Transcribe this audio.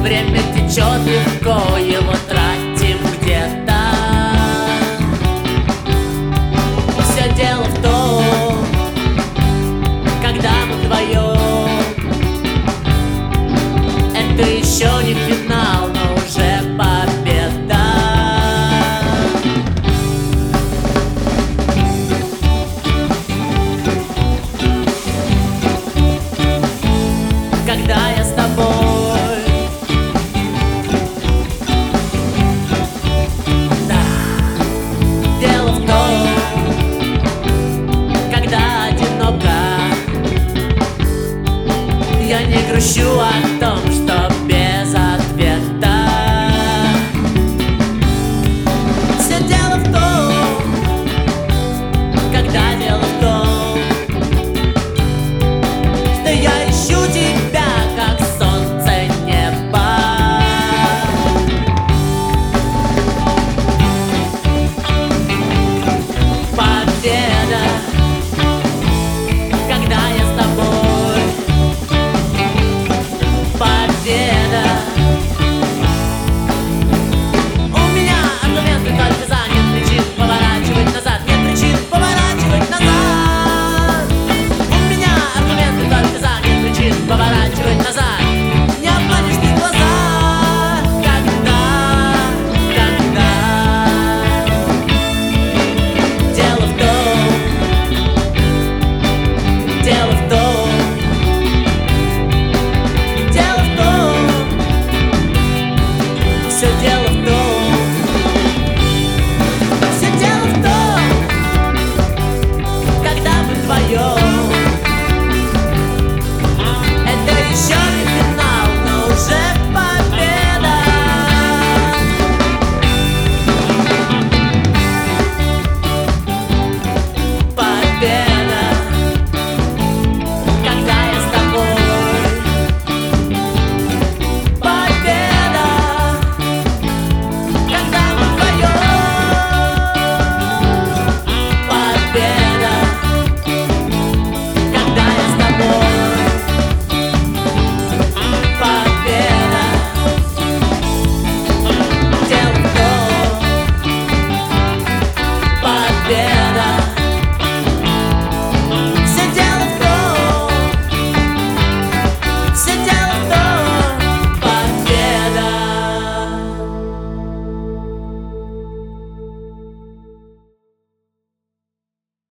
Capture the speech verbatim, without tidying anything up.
Время течет легко, его тратим где-то. Все дело в том, когда мы вдвоем. Это еще не финал, но уже победа. Когда я с тобой, да, дело в том, когда одиноко, я не грущу,